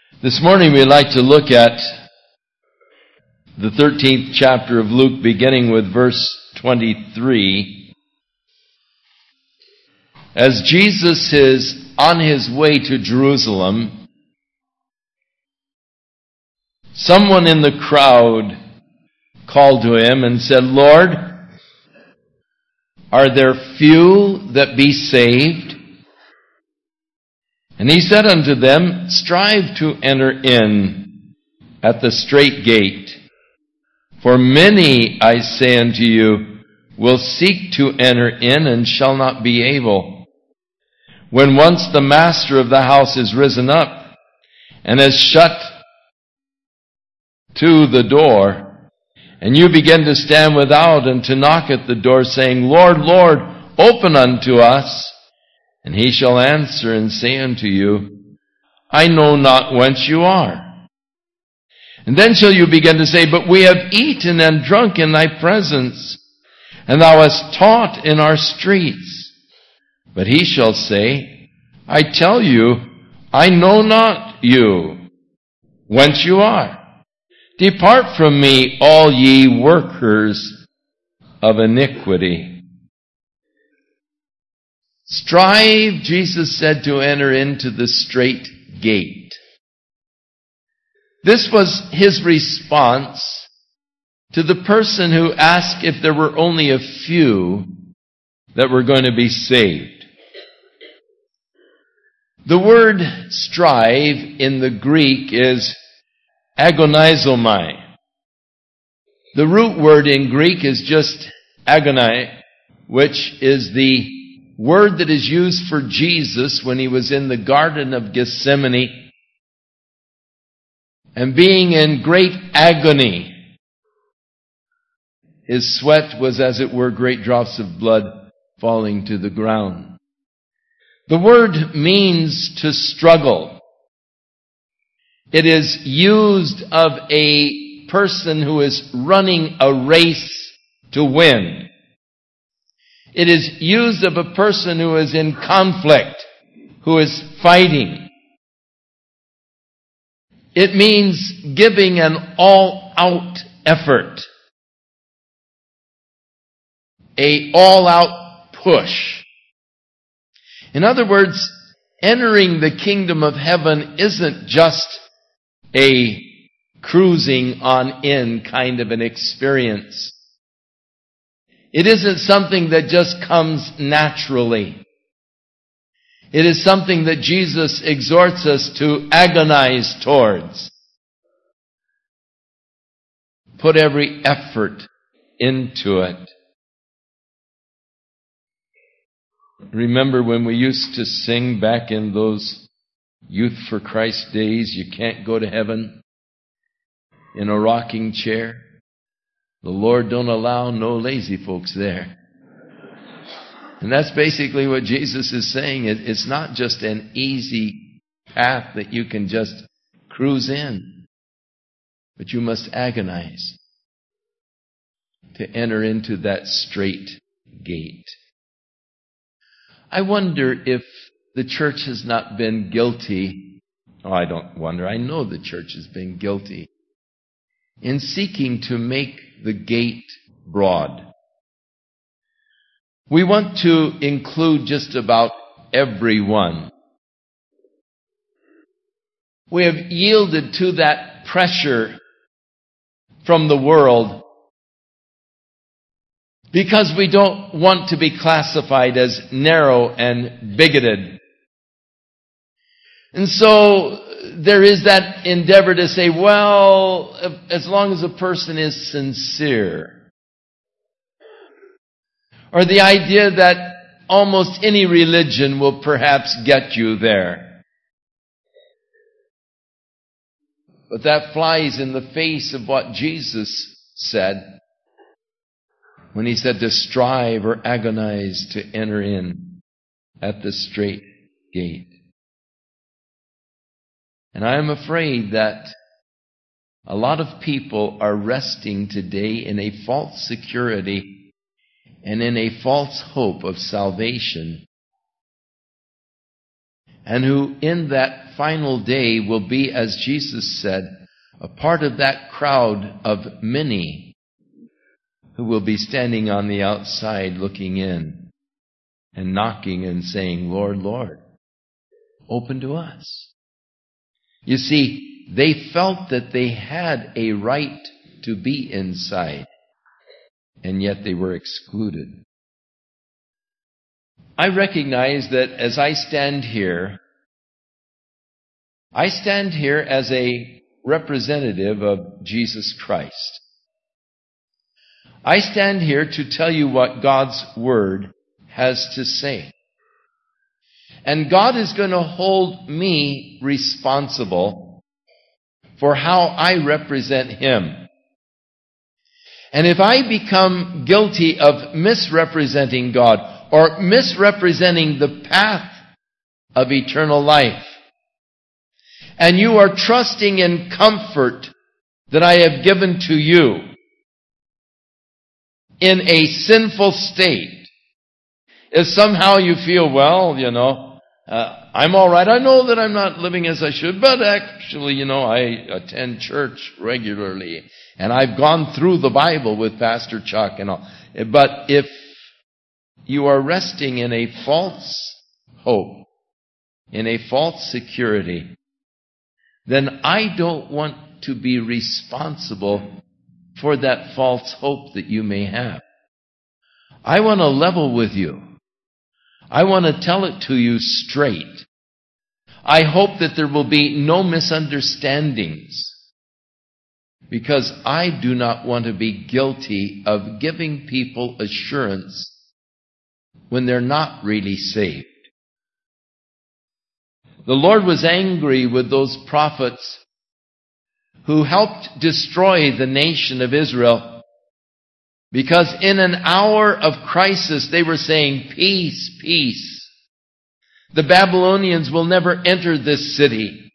This morning we'd like to look at the 13th chapter of Luke, beginning with verse 23. As Jesus is on his way to Jerusalem, someone in the crowd called to him and said, "Lord, are there few that be saved?" And he said unto them, "Strive to enter in at the strait gate. For many, I say unto you, will seek to enter in and shall not be able. When once the master of the house is risen up and has shut to the door, and you begin to stand without and to knock at the door, saying, Lord, Lord, open unto us. And he shall answer and say unto you, I know not whence you are. And then shall you begin to say, But we have eaten and drunk in thy presence, and thou hast taught in our streets. But he shall say, I tell you, I know not you, whence you are. Depart from me, all ye workers of iniquity. Strive, Jesus said, to enter into the strait gate. This was his response to the person who asked if there were only a few that were going to be saved. The word strive in the Greek is agonizomai. The root word in Greek is just agonai, which is the word that is used for Jesus when he was in the Garden of Gethsemane and being in great agony. His sweat was, as it were, great drops of blood falling to the ground. The word means to struggle. It is used of a person who is running a race to win. It is used of a person who is in conflict, who is fighting. It means giving an all-out effort, a all-out push. In other words, entering the kingdom of heaven isn't just a cruising on in kind of an experience. It isn't something that just comes naturally. It is something that Jesus exhorts us to agonize towards. Put every effort into it. Remember when we used to sing back in those Youth for Christ days, you can't go to heaven in a rocking chair. The Lord don't allow no lazy folks there. And that's basically what Jesus is saying. It's not just an easy path that you can just cruise in, but you must agonize to enter into that strait gate. I wonder if the church has not been guilty. Oh, I don't wonder. I know the church has been guilty in seeking to make the gate broad. We want to include just about everyone. We have yielded to that pressure from the world because we don't want to be classified as narrow and bigoted. And so there is that endeavor to say, well, as long as a person is sincere. Or the idea that almost any religion will perhaps get you there. But that flies in the face of what Jesus said when he said to strive or agonize to enter in at the strait gate. And I am afraid that a lot of people are resting today in a false security and in a false hope of salvation. and who in that final day will be, as Jesus said, a part of that crowd of many who will be standing on the outside looking in and knocking and saying, Lord, Lord, open to us. You see, they felt that they had a right to be inside, and yet they were excluded. I recognize that as I stand here as a representative of Jesus Christ. I stand here to tell you what God's Word has to say. And God is going to hold me responsible for how I represent Him. And if I become guilty of misrepresenting God or misrepresenting the path of eternal life, and you are trusting in comfort that I have given to you in a sinful state, if somehow you feel, well, I'm all right. I know that I'm not living as I should, but actually, I attend church regularly, and I've gone through the Bible with Pastor Chuck and all. But if you are resting in a false hope, in a false security, then I don't want to be responsible for that false hope that you may have. I want to level with you. I want to tell it to you straight. I hope that there will be no misunderstandings, because I do not want to be guilty of giving people assurance when they're not really saved. The Lord was angry with those prophets who helped destroy the nation of Israel, because in an hour of crisis they were saying, peace, peace. The Babylonians will never enter this city.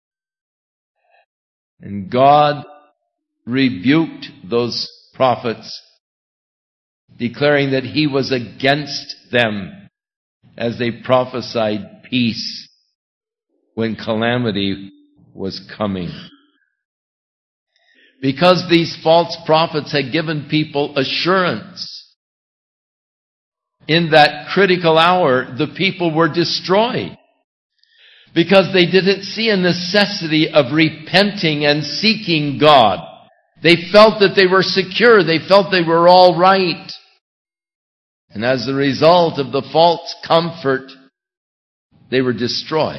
And God rebuked those prophets, declaring that He was against them as they prophesied peace when calamity was coming. Because these false prophets had given people assurance, in that critical hour, the people were destroyed. Because they didn't see a necessity of repenting and seeking God. They felt that they were secure. They felt they were all right. And as a result of the false comfort, they were destroyed.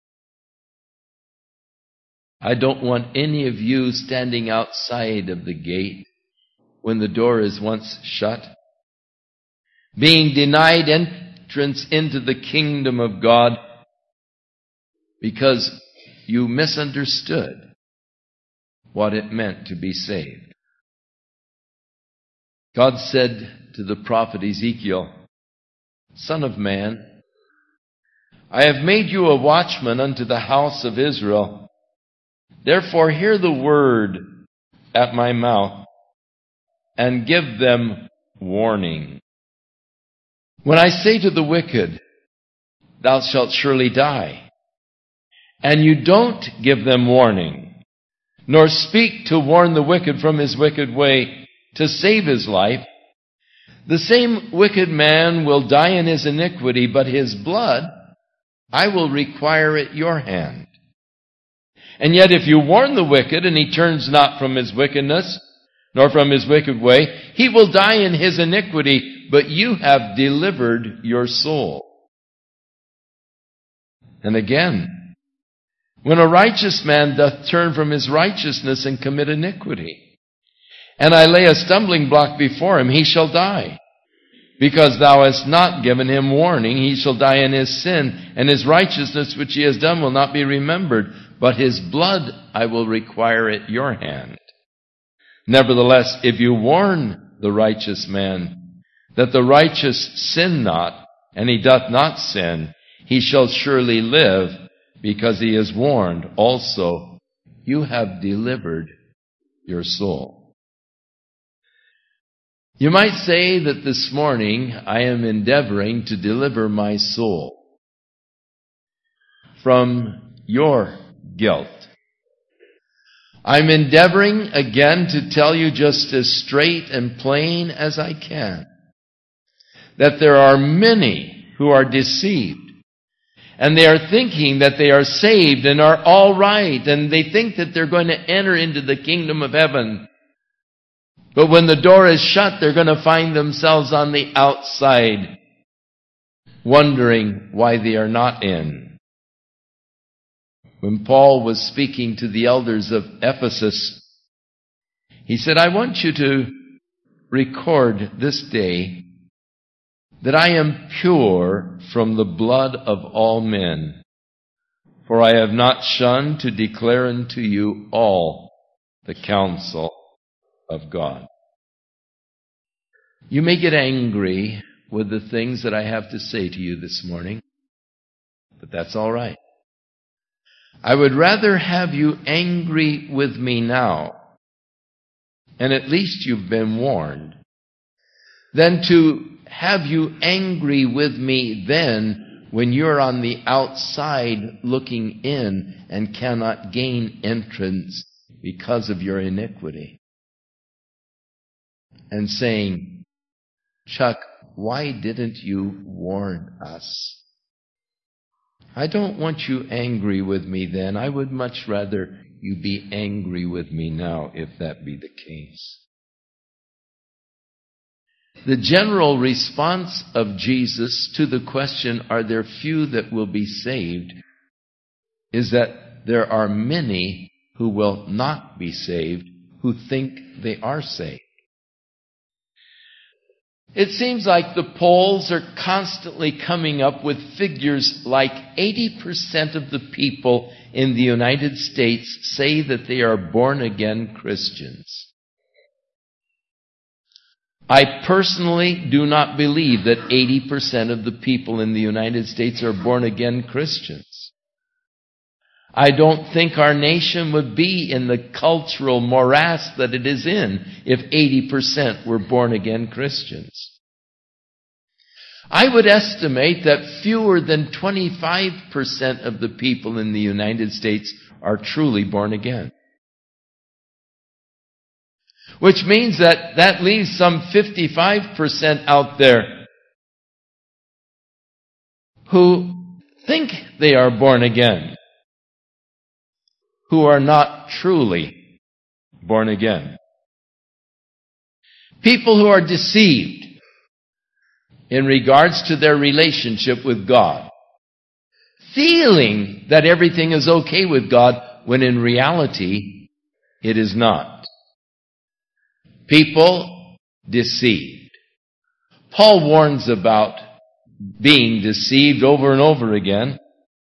I don't want any of you standing outside of the gate when the door is once shut, being denied entrance into the kingdom of God because you misunderstood what it meant to be saved. God said to the prophet Ezekiel, Son of man, I have made you a watchman unto the house of Israel. Therefore hear the word at my mouth and give them warning. When I say to the wicked, thou shalt surely die, and you don't give them warning, nor speak to warn the wicked from his wicked way to save his life, the same wicked man will die in his iniquity, but his blood I will require at your hand. And yet if you warn the wicked, and he turns not from his wickedness, nor from his wicked way, he will die in his iniquity, but you have delivered your soul. And again, when a righteous man doth turn from his righteousness and commit iniquity, and I lay a stumbling block before him, he shall die. Because thou hast not given him warning, he shall die in his sin, and his righteousness which he has done will not be remembered. But his blood I will require at your hand. Nevertheless, if you warn the righteous man that the righteous sin not, and he doth not sin, he shall surely live, because he is warned. Also, you have delivered your soul. You might say that this morning I am endeavoring to deliver my soul. from your guilt. I'm endeavoring again to tell you just as straight and plain as I can that there are many who are deceived. And they are thinking that they are saved and are all right, and they think that they're going to enter into the kingdom of heaven. But when the door is shut, they're going to find themselves on the outside, wondering why they are not in. When Paul was speaking to the elders of Ephesus, he said, I want you to record this day that I am pure from the blood of all men, for I have not shunned to declare unto you all the counsel of God. You may get angry with the things that I have to say to you this morning, but that's all right. I would rather have you angry with me now, and at least you've been warned, than to have you angry with me then when you're on the outside looking in and cannot gain entrance because of your iniquity. And saying, Chuck, why didn't you warn us? I don't want you angry with me then. I would much rather you be angry with me now, if that be the case. The general response of Jesus to the question, are there few that will be saved, is that there are many who will not be saved, who think they are saved. It seems like the polls are constantly coming up with figures like 80% of the people in the United States say that they are born-again Christians. I personally do not believe that 80% of the people in the United States are born-again Christians. I don't think our nation would be in the cultural morass that it is in if 80% were born-again Christians. I would estimate that fewer than 25% of the people in the United States are truly born again. Which means that leaves some 55% out there who think they are born again, who are not truly born again. People who are deceived in regards to their relationship with God, feeling that everything is okay with God when in reality it is not. People deceived. Paul warns about being deceived over and over again.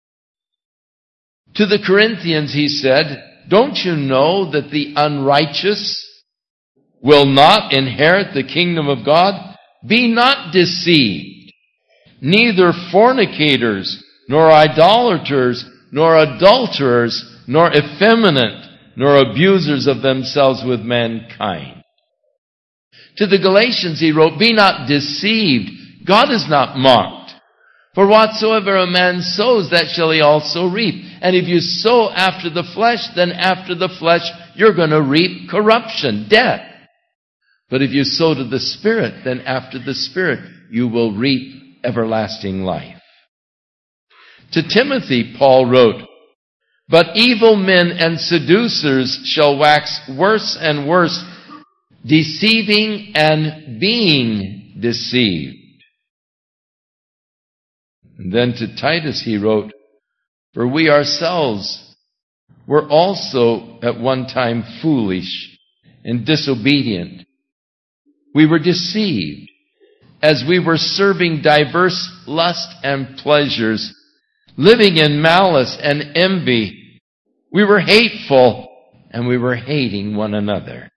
To the Corinthians he said, don't you know that the unrighteous will not inherit the kingdom of God? Be not deceived. Neither fornicators, nor idolaters, nor adulterers, nor effeminate, nor abusers of themselves with mankind. To the Galatians he wrote, be not deceived. God is not mocked. For whatsoever a man sows, that shall he also reap. And if you sow after the flesh, then after the flesh you're going to reap corruption, death. But if you sow to the Spirit, then after the Spirit you will reap everlasting life. To Timothy Paul wrote, but evil men and seducers shall wax worse and worse, deceiving and being deceived. And then to Titus he wrote, for we ourselves were also at one time foolish and disobedient. We were deceived as we were serving diverse lusts and pleasures, living in malice and envy. We were hateful and we were hating one another.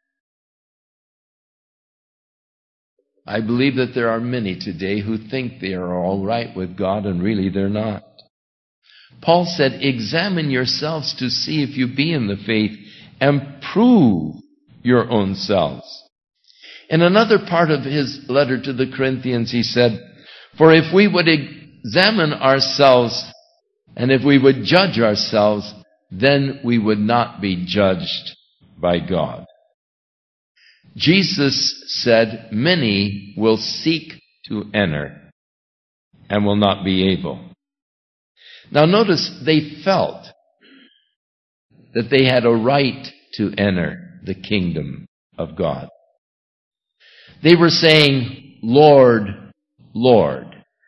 I believe that there are many today who think they are all right with God and really they're not. Paul said, examine yourselves to see if you be in the faith and prove your own selves. In another part of his letter to the Corinthians he said, for if we would examine ourselves, And if we would judge ourselves, then we would not be judged by God. Jesus said, many will seek to enter and will not be able. Now notice they felt that they had a right to enter the kingdom of God. They were saying, Lord, Lord,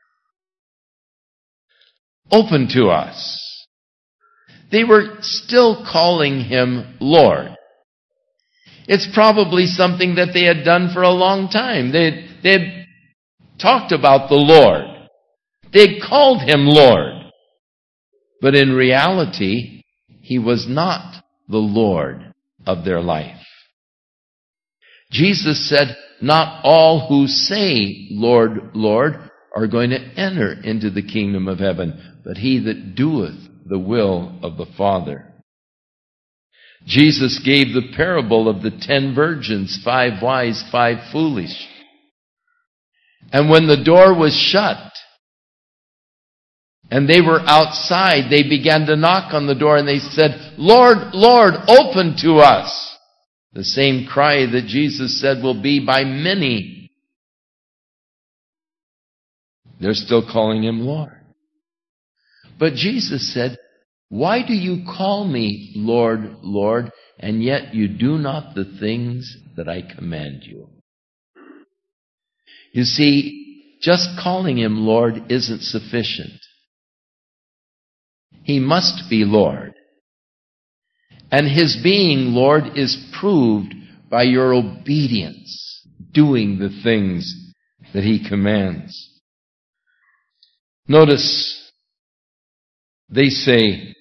open to us. They were still calling him Lord. It's probably something that they had done for a long time. They had talked about the Lord. They had called him Lord. But in reality, he was not the Lord of their life. Jesus said, not all who say, Lord, Lord, are going to enter into the kingdom of heaven, but he that doeth the will of the Father. Jesus gave the parable of the 10 virgins, 5 wise, 5 foolish. And when the door was shut, and they were outside, they began to knock on the door and they said, Lord, Lord, open to us. The same cry that Jesus said will be by many. They're still calling him Lord. But Jesus said, why do you call me Lord, Lord, and yet you do not the things that I command you? You see, just calling him Lord isn't sufficient. He must be Lord. And his being Lord is proved by your obedience, doing the things that he commands. Notice, they say,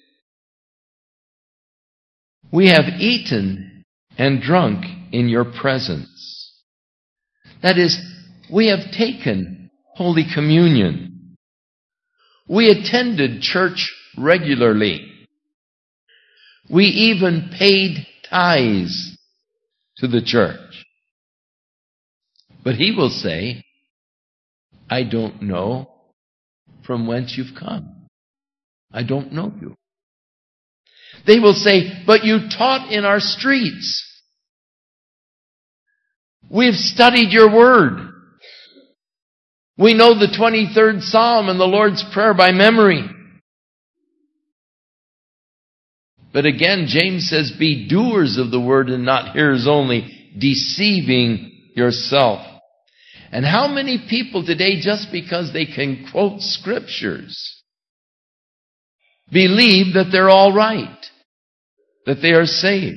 we have eaten and drunk in your presence. That is, we have taken Holy Communion. We attended church regularly. We even paid tithes to the church. But he will say, I don't know from whence you've come. I don't know you. They will say, but you taught in our streets. We've studied your word. We know the 23rd Psalm and the Lord's Prayer by memory. But again, James says, be doers of the word and not hearers only, deceiving yourself. And how many people today, just because they can quote scriptures, believe that they're all right, that they are saved?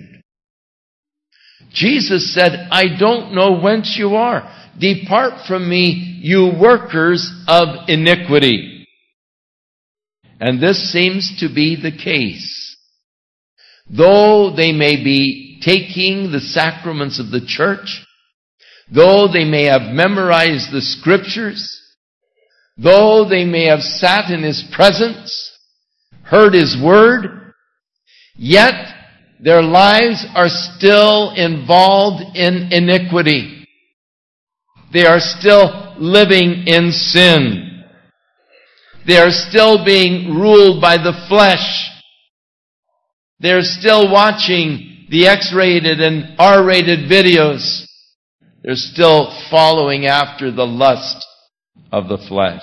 Jesus said, I don't know whence you are. Depart from me, you workers of iniquity. And this seems to be the case. Though they may be taking the sacraments of the church, though they may have memorized the scriptures, though they may have sat in his presence, heard his word, yet their lives are still involved in iniquity. They are still living in sin. They are still being ruled by the flesh. They're still watching the X-rated and R-rated videos. They're still following after the lust of the flesh.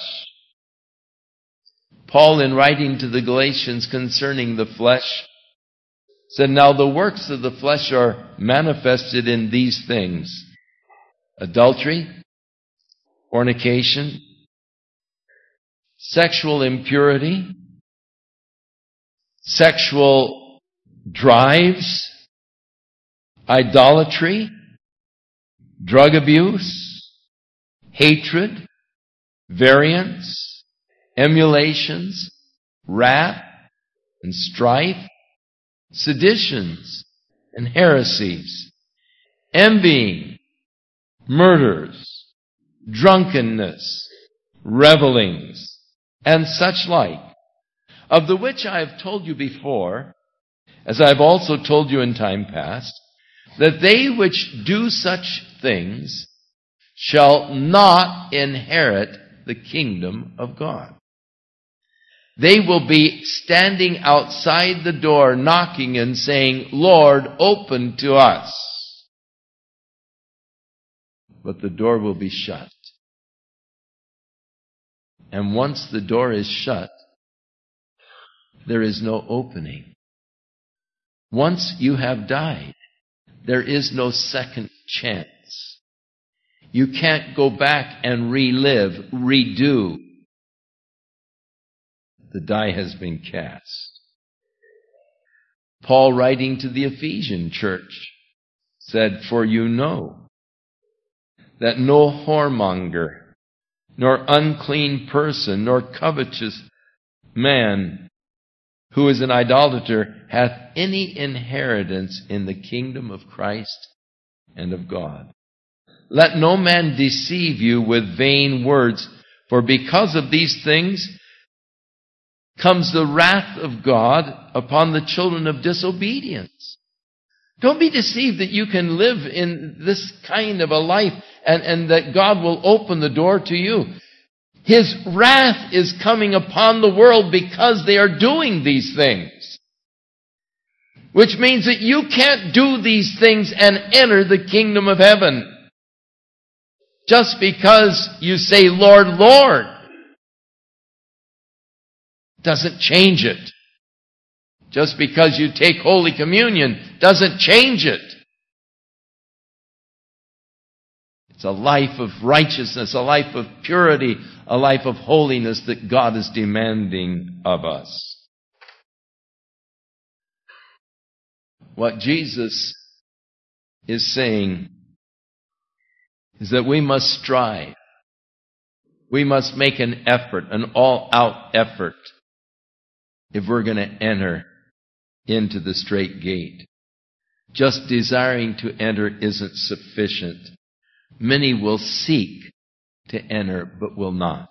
Paul, in writing to the Galatians concerning the flesh, said, now the works of the flesh are manifested in these things: adultery, fornication, sexual impurity, sexual drives, idolatry, drug abuse, hatred, variance, emulations, wrath, and strife, seditions, and heresies, envying, murders, drunkenness, revelings, and such like, of the which I have told you before, as I have also told you in time past, that they which do such things shall not inherit the kingdom of God. They will be standing outside the door, knocking and saying, Lord, open to us. But the door will be shut. And once the door is shut, there is no opening. Once you have died, there is no second chance. You can't go back and relive, redo. The die has been cast. Paul, writing to the Ephesian church, said, For you know that no whoremonger, nor unclean person, nor covetous man who is an idolater hath any inheritance in the kingdom of Christ and of God. Let no man deceive you with vain words, for because of these things comes the wrath of God upon the children of disobedience. Don't be deceived that you can live in this kind of a life and that God will open the door to you. His wrath is coming upon the world because they are doing these things. Which means that you can't do these things and enter the kingdom of heaven. Just because you say, Lord, Lord, doesn't change it. Just because you take Holy Communion doesn't change it. It's a life of righteousness, a life of purity, a life of holiness that God is demanding of us. What Jesus is saying is that we must strive. We must make an effort, an all-out effort, if we're going to enter into the strait gate. Just desiring to enter isn't sufficient. Many will seek to enter, but will not.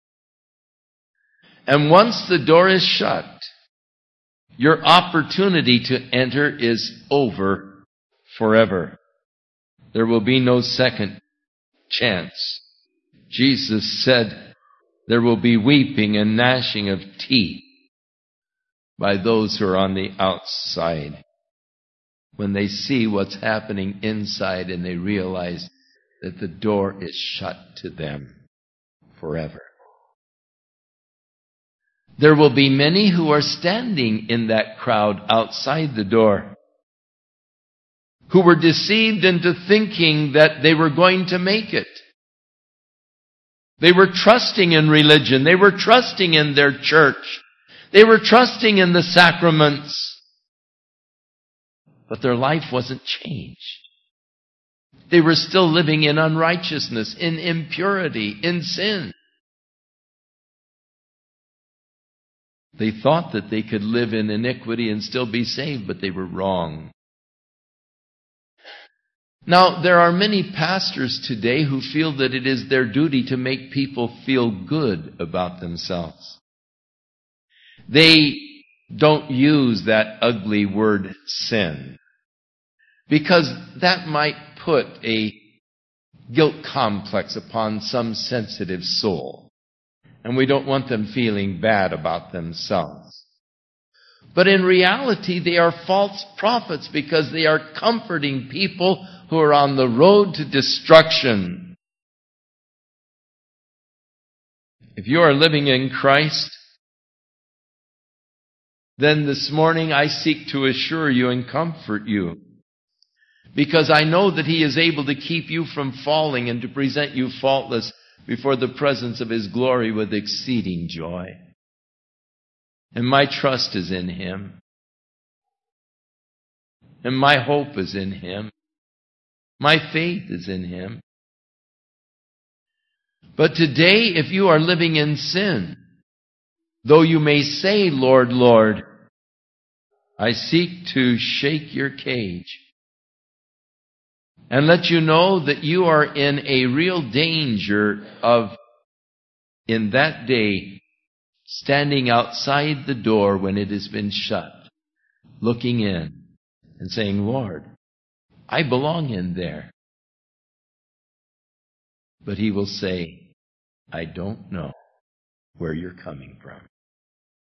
And once the door is shut, your opportunity to enter is over forever. There will be no second chance. Jesus said there will be weeping and gnashing of teeth by those who are on the outside when they see what's happening inside and they realize that the door is shut to them forever. There will be many who are standing in that crowd outside the door who were deceived into thinking that they were going to make it. They were trusting in religion. They were trusting in their church. They were trusting in the sacraments. But their life wasn't changed. They were still living in unrighteousness, in impurity, in sin. They thought that they could live in iniquity and still be saved, but they were wrong. Now, there are many pastors today who feel that it is their duty to make people feel good about themselves. They don't use that ugly word sin, because that might put a guilt complex upon some sensitive soul. And we don't want them feeling bad about themselves. But in reality, they are false prophets because they are comforting people who are on the road to destruction. If you are living in Christ, then this morning I seek to assure you and comfort you, because I know that He is able to keep you from falling and to present you faultless before the presence of His glory with exceeding joy. And my trust is in Him. And my hope is in Him. My faith is in Him. But today, if you are living in sin, though you may say, Lord, Lord, I seek to shake your cage and let you know that you are in a real danger of, in that day, standing outside the door when it has been shut, looking in and saying, Lord, I belong in there. But He will say, I don't know where you're coming from.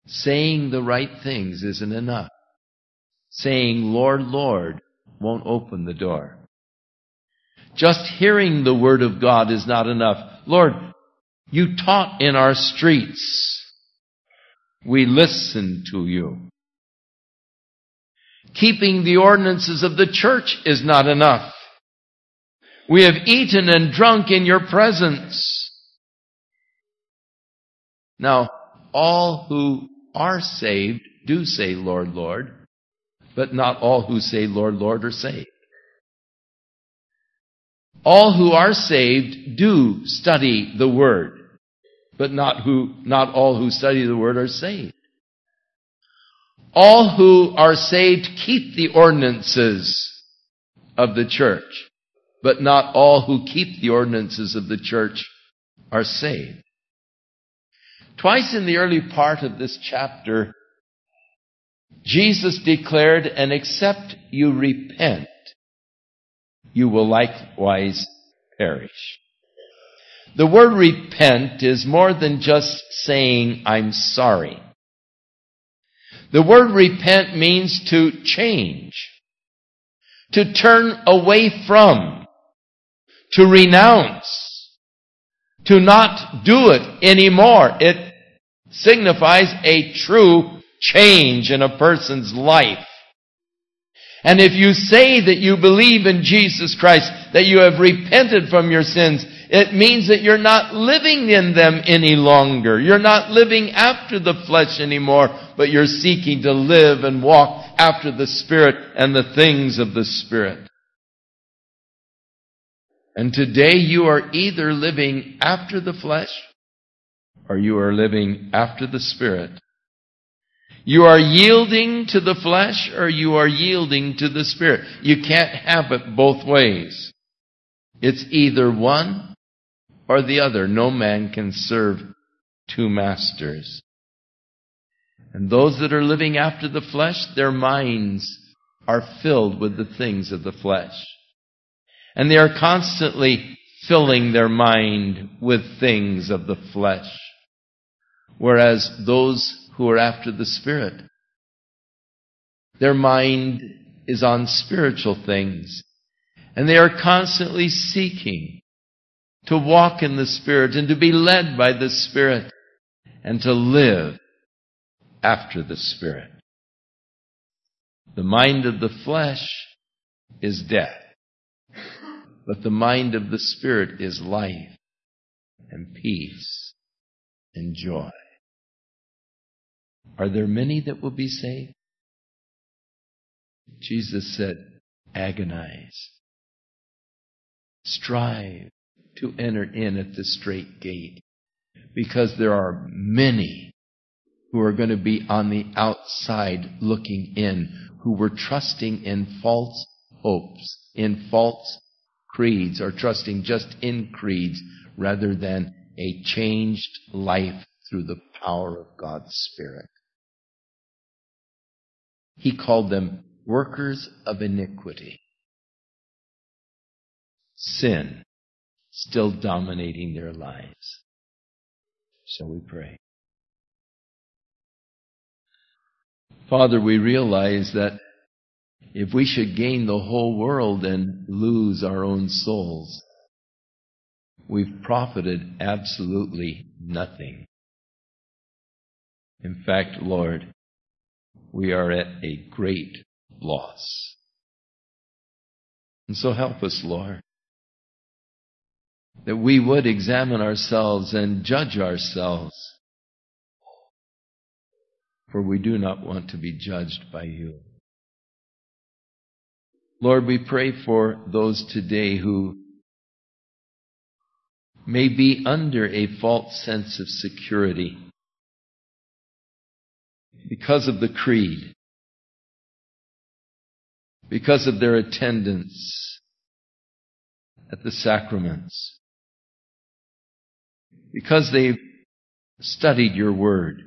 Saying the right things isn't enough. Saying, Lord, Lord, won't open the door. Just hearing the Word of God is not enough. Lord, you taught in our streets. We listen to you. Keeping the ordinances of the church is not enough. We have eaten and drunk in your presence. Now, all who are saved do say, Lord, Lord, but not all who say, Lord, Lord, are saved. All who are saved do study the Word, but not all who study the Word are saved. All who are saved keep the ordinances of the church, but not all who keep the ordinances of the church are saved. Twice in the early part of this chapter, Jesus declared, and except you repent, you will likewise perish. The word repent is more than just saying, I'm sorry. The word repent means to change, to turn away from, to renounce, to not do it anymore. It signifies a true change in a person's life. And if you say that you believe in Jesus Christ, that you have repented from your sins, it means that you're not living in them any longer. You're not living after the flesh anymore, but you're seeking to live and walk after the Spirit and the things of the Spirit. And today you are either living after the flesh or you are living after the Spirit. You are yielding to the flesh or you are yielding to the Spirit. You can't have it both ways. It's either one or the other. No man can serve two masters. And those that are living after the flesh, their minds are filled with the things of the flesh. And they are constantly filling their mind with things of the flesh. Whereas those who are after the Spirit, their mind is on spiritual things. And they are constantly seeking to walk in the Spirit and to be led by the Spirit and to live after the Spirit. The mind of the flesh is death, but the mind of the Spirit is life and peace and joy. Are there many that will be saved? Jesus said, agonize. Strive to enter in at the straight gate, because there are many who are going to be on the outside looking in, who were trusting in false hopes, in false creeds, or trusting just in creeds rather than a changed life through the power of God's Spirit. He called them workers of iniquity. Sin still dominating their lives. Shall we pray? Father, we realize that if we should gain the whole world and lose our own souls, we've profited absolutely nothing. In fact, Lord, we are at a great loss. And so help us, Lord, that we would examine ourselves and judge ourselves, for we do not want to be judged by you. Lord, we pray for those today who may be under a false sense of security because of the creed, because of their attendance at the sacraments, because they've studied your word.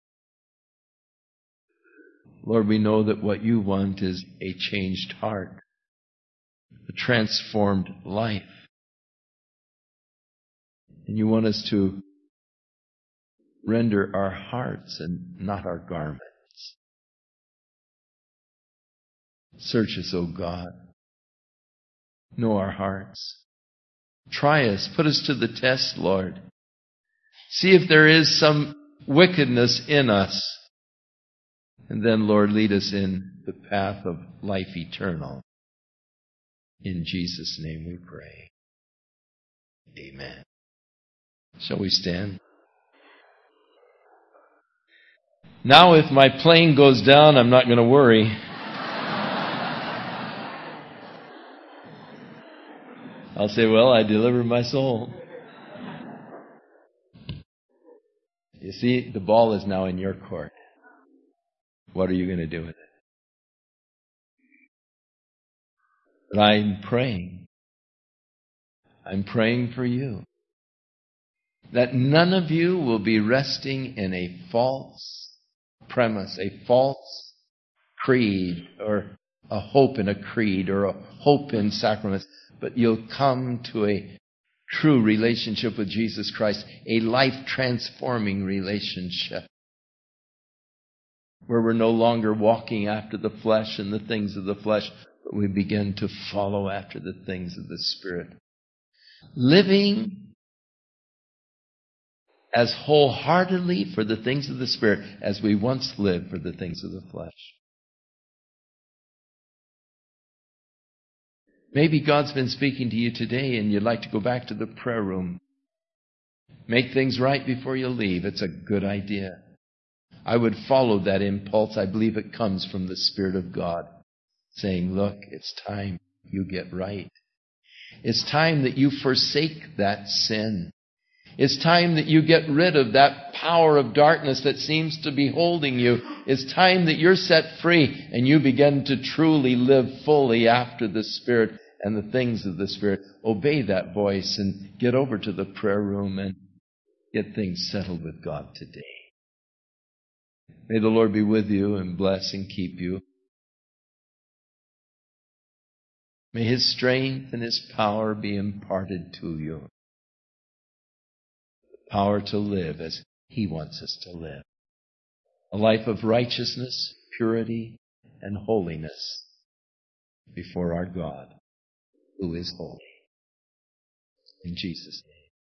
Lord, we know that what you want is a changed heart, a transformed life. And you want us to render our hearts and not our garments. Search us, O God. Know our hearts. Try us. Put us to the test, Lord. See if there is some wickedness in us. And then, Lord, lead us in the path of life eternal. In Jesus' name we pray. Amen. Shall we stand? Now, if my plane goes down, I'm not going to worry. I'll say, well, I delivered my soul. You see, the ball is now in your court. What are you going to do with it? But I'm praying. I'm praying for you. That none of you will be resting in a false premise, a false creed, or a hope in a creed, or a hope in sacraments, but you'll come to a true relationship with Jesus Christ, a life-transforming relationship, where we're no longer walking after the flesh and the things of the flesh, but we begin to follow after the things of the Spirit. Living as wholeheartedly for the things of the Spirit as we once lived for the things of the flesh. Maybe God's been speaking to you today and you'd like to go back to the prayer room. Make things right before you leave. It's a good idea. I would follow that impulse. I believe it comes from the Spirit of God, saying, look, it's time you get right. It's time that you forsake that sin. It's time that you get rid of that power of darkness that seems to be holding you. It's time that you're set free and you begin to truly live fully after the Spirit and the things of the Spirit. Obey that voice and get over to the prayer room and get things settled with God today. May the Lord be with you and bless and keep you. May His strength and His power be imparted to you. Power to live as He wants us to live. A life of righteousness, purity, and holiness before our God, who is holy. In Jesus'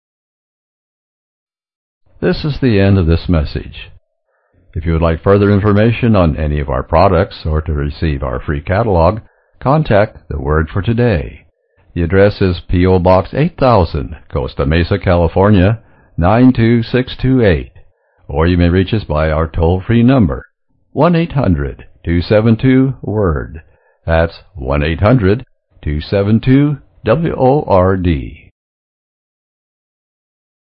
name. This is the end of this message. If you would like further information on any of our products or to receive our free catalog, contact The Word for Today. The address is P.O. Box 8000, Costa Mesa, California, 92628, or you may reach us by our toll-free number, 1-800-272-WORD. That's 1-800-272-WORD.